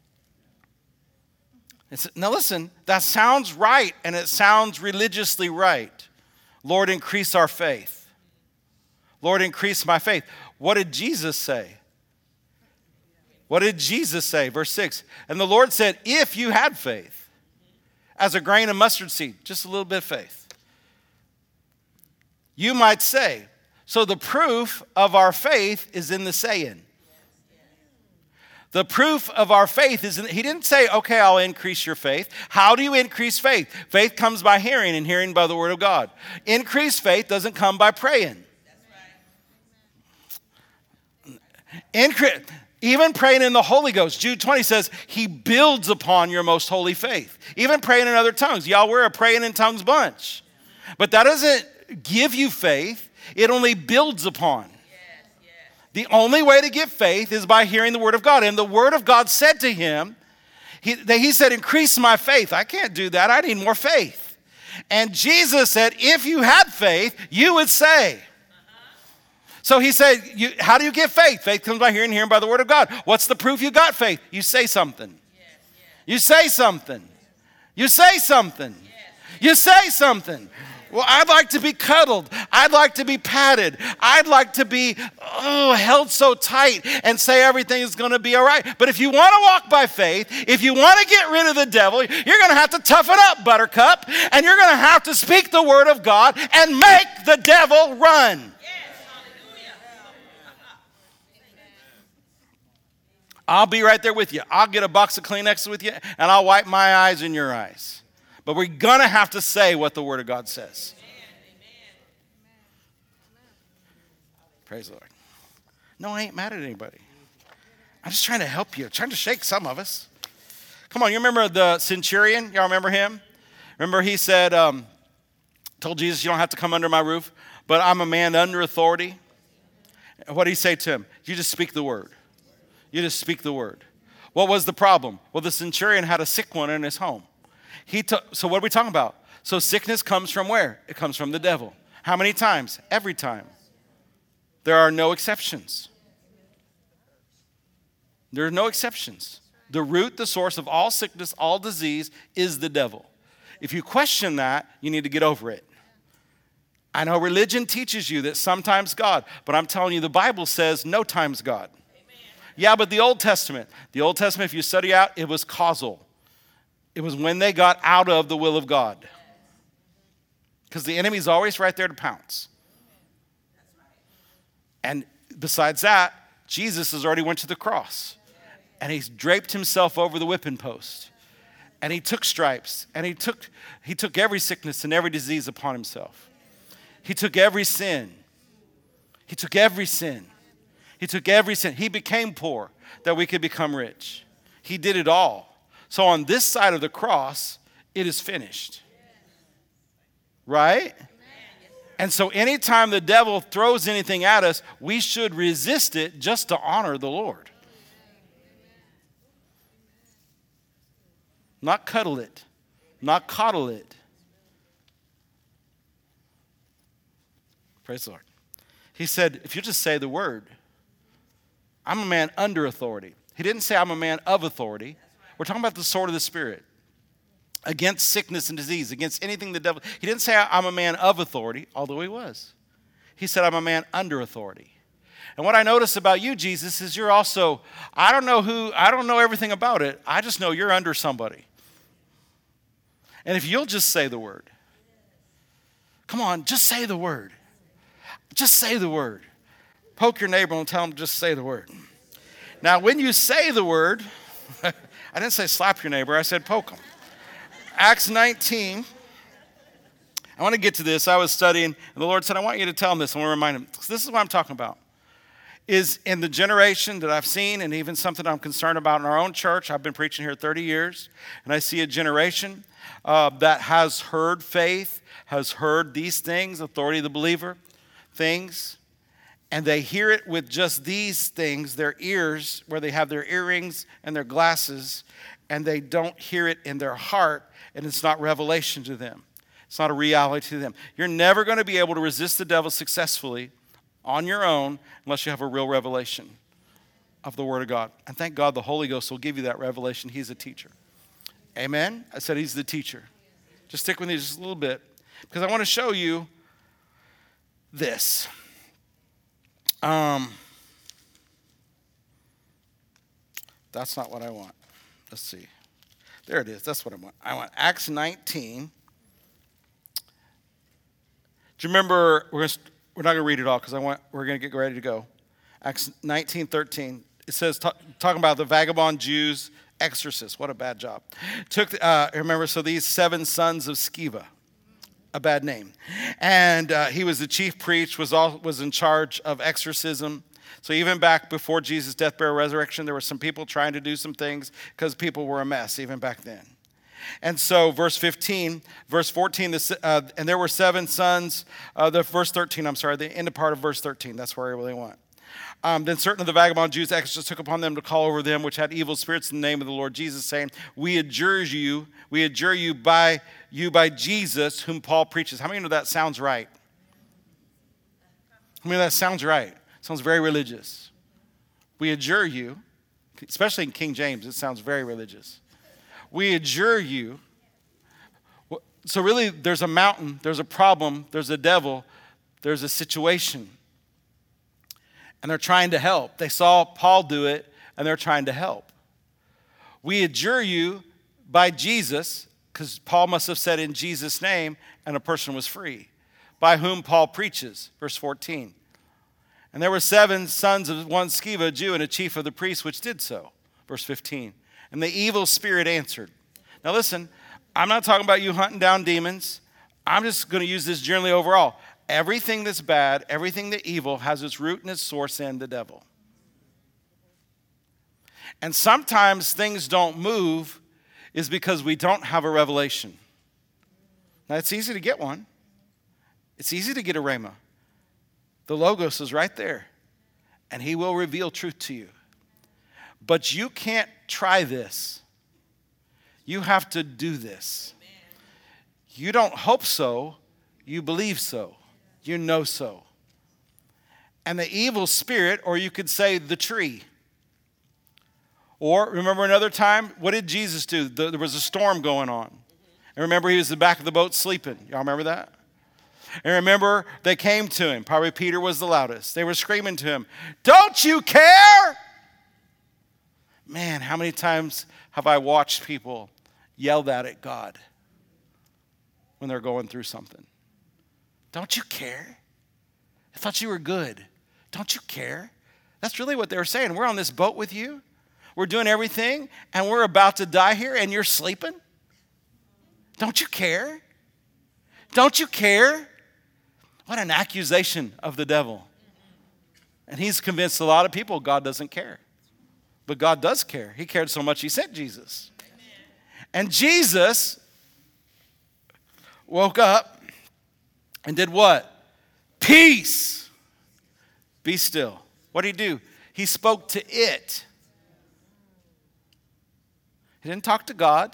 It's, now listen, that sounds right, and it sounds religiously right. Lord, increase our faith. Lord, increase my faith. What did Jesus say? What did Jesus say? Verse six, and the Lord said, if you had faith, as a grain of mustard seed, just a little bit of faith, you might say. So the proof of our faith is in the saying. The proof of our faith is, in, he didn't say, okay, I'll increase your faith. How do you increase faith? Faith comes by hearing, and hearing by the word of God. Increased faith doesn't come by praying. Incre- even praying in the Holy Ghost. Jude twenty says, he builds upon your most holy faith. Even praying in other tongues. Y'all, we're a praying in tongues bunch. But that doesn't give you faith. It only builds upon. The only way to get faith is by hearing the word of God. And the word of God said to him, he, he said, increase my faith. I can't do that. I need more faith. And Jesus said, if you had faith, you would say. So he said, you, how do you get faith? Faith comes by hearing, hearing by the word of God. What's the proof you got faith? You say something. You say something. You say something. You say something. Well, I'd like to be cuddled. I'd like to be patted. I'd like to be oh, held so tight and say everything is going to be all right. But if you want to walk by faith, if you want to get rid of the devil, you're going to have to toughen up, buttercup, and you're going to have to speak the word of God and make the devil run. I'll be right there with you. I'll get a box of Kleenex with you, and I'll wipe my eyes in your eyes. But we're going to have to say what the Word of God says. Amen. Praise the Lord. No, I ain't mad at anybody. I'm just trying to help you. I'm trying to shake some of us. Come on, you remember the centurion? Y'all remember him? Remember he said, um, told Jesus, you don't have to come under my roof, but I'm a man under authority. What did he say to him? You just speak the word. You just speak the word. What was the problem? Well, the centurion had a sick one in his home. He t- so what are we talking about? So sickness comes from where? It comes from the devil. How many times? Every time. There are no exceptions. There are no exceptions. The root, the source of all sickness, all disease is the devil. If you question that, you need to get over it. I know religion teaches you that sometimes God, but I'm telling you the Bible says no times God. Amen. Yeah, but the Old Testament, the Old Testament, if you study out, it was causal. It was when they got out of the will of God. Because the enemy's always right there to pounce. And besides that, Jesus has already went to the cross. And he's draped himself over the whipping post. And he took stripes. And he took, he took every sickness and every disease upon himself. He took every sin. He took every sin. He took every sin. He became poor that we could become rich. He did it all. So on this side of the cross, it is finished. Right? And so anytime the devil throws anything at us, we should resist it just to honor the Lord. Not cuddle it. Not coddle it. Praise the Lord. He said, if you just say the word, I'm a man under authority. He didn't say I'm a man of authority. We're talking about the sword of the Spirit. Against sickness and disease, against anything the devil. He didn't say I'm a man of authority, although he was. He said I'm a man under authority. And what I notice about you, Jesus, is you're also, I don't know who, I don't know everything about it. I just know you're under somebody. And if you'll just say the word. Come on, just say the word. Just say the word. Poke your neighbor and tell him to just say the word. Now, when you say the word, I didn't say slap your neighbor, I said poke him. Acts nineteen. I want to get to this. I was studying, and the Lord said, I want you to tell him this. I want to remind him. This is what I'm talking about. is in the generation that I've seen, and even something I'm concerned about in our own church. I've been preaching here thirty years, and I see a generation uh, that has heard faith, has heard these things, authority of the believer, things, and they hear it with just these things, their ears, where they have their earrings and their glasses, and they don't hear it in their heart, and it's not revelation to them. It's not a reality to them. You're never going to be able to resist the devil successfully on your own unless you have a real revelation of the Word of God. And thank God the Holy Ghost will give you that revelation. He's a teacher. Amen? I said he's the teacher. Just stick with me just a little bit because I want to show you this. Um, that's not what I want. Let's see. There it is. That's what I want. I want Acts nineteen. Do you remember, we're, gonna, we're not going to read it all because I want we're going to get ready to go. Acts nineteen thirteen. It says, talk, talking about the vagabond Jews, exorcists. What a bad job. Took, uh, remember, so these seven sons of Sceva, a bad name. And uh, he was the chief priest, was, all, was in charge of exorcism. So even back before Jesus' death, burial, resurrection, there were some people trying to do some things because people were a mess even back then. And so verse fifteen, verse fourteen, the, uh, and there were seven sons, uh, the verse thirteen, I'm sorry, the end part of verse thirteen, that's where I really want. Um, then certain of the vagabond Jews, exorcists, took upon them to call over them which had evil spirits in the name of the Lord Jesus, saying, we adjure you, we adjure you by you by Jesus, whom Paul preaches. How many know that sounds right? How many know that sounds right? Sounds very religious. We adjure you, especially in King James, it sounds very religious. We adjure you. So really, there's a mountain, there's a problem, there's a devil, there's a situation. And they're trying to help. They saw Paul do it, and they're trying to help. We adjure you by Jesus, because Paul must have said in Jesus' name, and a person was free, by whom Paul preaches, verse fourteen. And there were seven sons of one Sceva, a Jew, and a chief of the priests, which did so, verse fifteen. And the evil spirit answered. Now listen, I'm not talking about you hunting down demons. I'm just going to use this generally overall. Everything that's bad, everything that's evil has its root and its source in the devil. And sometimes things don't move is because we don't have a revelation. Now it's easy to get one. It's easy to get a rhema. The Logos is right there. And he will reveal truth to you. But you can't try this. You have to do this. You don't hope so. You believe so. You know so. And the evil spirit, or you could say the tree. Or remember another time, what did Jesus do? There was a storm going on. And remember he was in the back of the boat sleeping. Y'all remember that? And remember they came to him. Probably Peter was the loudest. They were screaming to him, don't you care? Man, how many times have I watched people yell that at God when they're going through something? Don't you care? I thought you were good. Don't you care? That's really what they were saying. We're on this boat with you. We're doing everything, and we're about to die here, and you're sleeping? Don't you care? Don't you care? What an accusation of the devil. And he's convinced a lot of people God doesn't care. But God does care. He cared so much he sent Jesus. Amen. And Jesus woke up and did what? Peace. Be still. What did he do? He spoke to it. He didn't talk to God.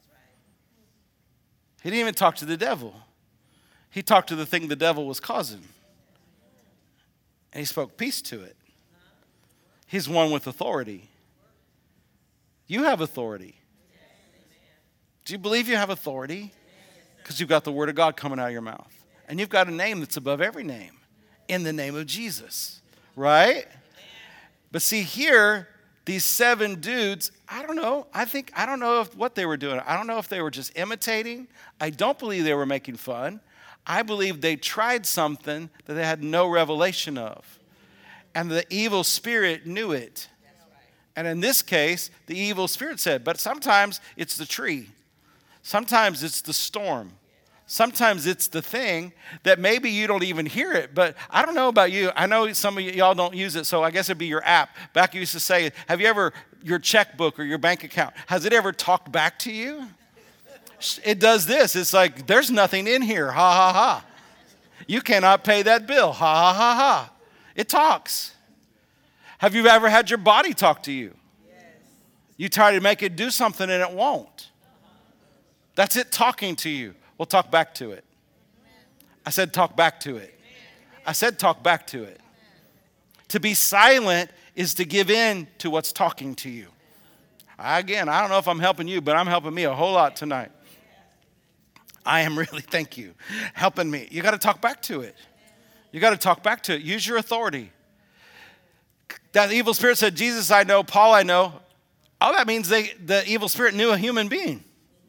He didn't even talk to the devil. He talked to the thing the devil was causing. And he spoke peace to it. He's one with authority. You have authority. Do you believe you have authority? Because you've got the word of God coming out of your mouth. And you've got a name that's above every name. In the name of Jesus. Right? But see here, these seven dudes, I don't know. I think, I don't know if, what they were doing. I don't know if they were just imitating. I don't believe they were making fun. I believe they tried something that they had no revelation of. And the evil spirit knew it. And in this case, the evil spirit said, but sometimes it's the tree. Sometimes it's the storm. Sometimes it's the thing that maybe you don't even hear it, but I don't know about you. I know some of y'all don't use it, so I guess it'd be your app. Back you used to say, have you ever, your checkbook or your bank account, has it ever talked back to you? It does this. It's like, there's nothing in here. Ha, ha, ha. You cannot pay that bill. Ha, ha, ha, ha. It talks. Have you ever had your body talk to you? Yes. You try to make it do something and it won't. That's it talking to you. Well, talk back to it. I said talk back to it. I said talk back to it. To be silent is to give in to what's talking to you. Again, I don't know if I'm helping you, but I'm helping me a whole lot tonight. I am really, thank you, helping me. You got to talk back to it. You got to talk back to it. Use your authority. That evil spirit said, Jesus I know, Paul I know. All that means they, the evil spirit knew a human being.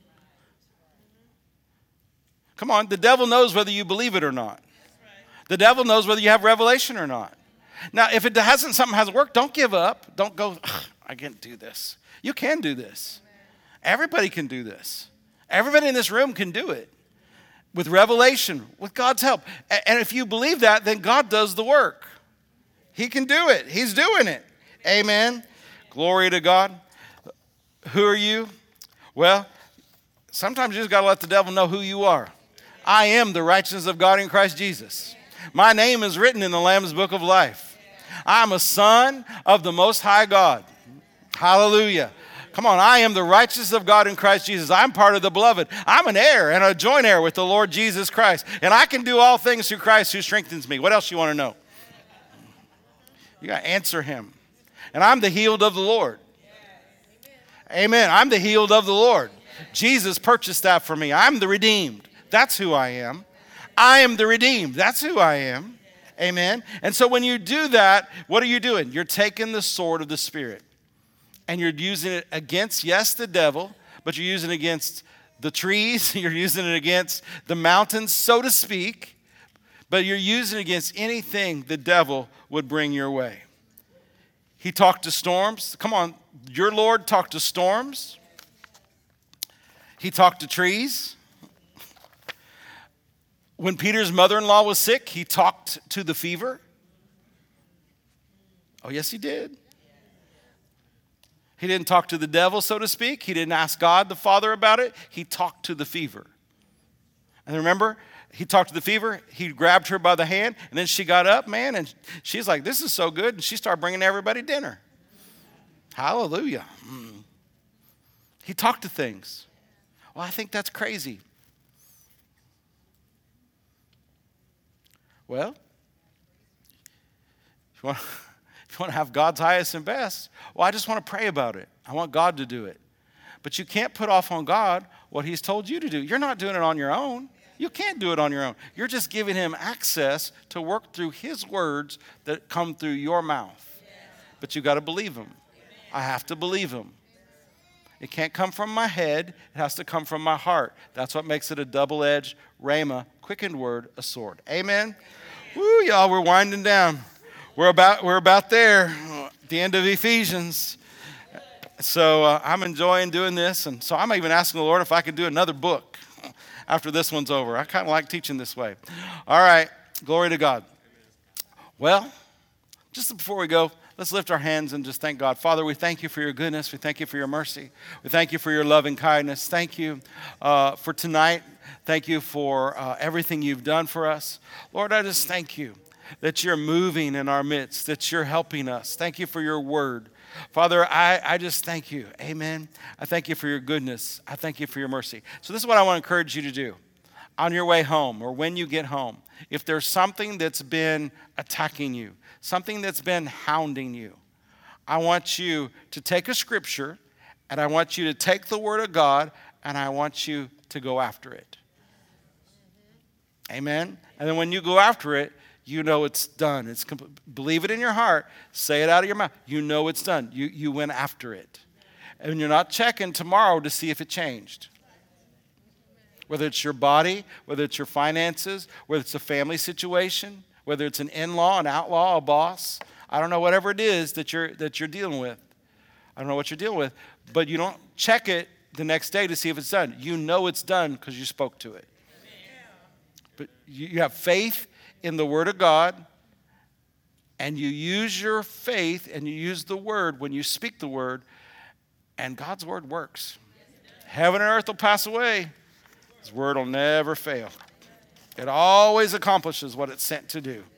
Come on, the devil knows whether you believe it or not. The devil knows whether you have revelation or not. Now, if it hasn't, something hasn't worked, don't give up. Don't go, I can't do this. You can do this. Everybody can do this. Everybody in this room can do it with revelation, with God's help. And if you believe that, then God does the work. He can do it. He's doing it. Amen. Glory to God. Who are you? Well, sometimes you just got to let the devil know who you are. I am the righteousness of God in Christ Jesus. My name is written in the Lamb's Book of Life. I'm a son of the Most High God. Hallelujah. Come on, I am the righteousness of God in Christ Jesus. I'm part of the beloved. I'm an heir and a joint heir with the Lord Jesus Christ. And I can do all things through Christ who strengthens me. What else you want to know? You got to answer him. And I'm the healed of the Lord. Amen. I'm the healed of the Lord. Jesus purchased that for me. I'm the redeemed. That's who I am. I am the redeemed. That's who I am. Amen. And so when you do that, what are you doing? You're taking the sword of the Spirit. And you're using it against, yes, the devil, but you're using it against the trees. You're using it against the mountains, so to speak. But you're using it against anything the devil would bring your way. He talked to storms. Come on, your Lord talked to storms. He talked to trees. When Peter's mother-in-law was sick, he talked to the fever. Oh, yes, he did. He didn't talk to the devil, so to speak. He didn't ask God the Father about it. He talked to the fever. And remember, he talked to the fever. He grabbed her by the hand, and then she got up, man, and she's like, this is so good. And she started bringing everybody dinner. Hallelujah. Mm. He talked to things. Well, I think that's crazy. Well, if you want, if you want to have God's highest and best, well, I just want to pray about it. I want God to do it. But you can't put off on God what he's told you to do. You're not doing it on your own. You can't do it on your own. You're just giving him access to work through his words that come through your mouth. But you got to believe him. I have to believe him. It can't come from my head. It has to come from my heart. That's what makes it a double-edged, rhema, quickened word, a sword. Amen? Woo, y'all, we're winding down. We're about, we're about there at the end of Ephesians. So uh, I'm enjoying doing this. And so I'm even asking the Lord if I could do another book after this one's over. I kind of like teaching this way. All right. Glory to God. Well, just before we go, let's lift our hands and just thank God. Father, we thank you for your goodness. We thank you for your mercy. We thank you for your loving kindness. Thank you uh, for tonight. Thank you for uh, everything you've done for us. Lord, I just thank you that you're moving in our midst, that you're helping us. Thank you for your word. Father, I, I just thank you. Amen. I thank you for your goodness. I thank you for your mercy. So this is what I want to encourage you to do. On your way home or when you get home, if there's something that's been attacking you, something that's been hounding you, I want you to take a scripture and I want you to take the word of God and I want you to go after it. Amen. And then when you go after it, you know it's done. It's complete. Believe it in your heart. Say it out of your mouth. You know it's done. You, you went after it. And you're not checking tomorrow to see if it changed. Whether it's your body, whether it's your finances, whether it's a family situation, whether it's an in-law, an outlaw, a boss. I don't know, whatever it is that you're, that you're dealing with. I don't know what you're dealing with. But you don't check it the next day to see if it's done. You know it's done because you spoke to it. But you have faith in the Word of God, and you use your faith and you use the Word when you speak the Word, and God's Word works. Heaven and earth will pass away. His Word will never fail. It always accomplishes what it's sent to do.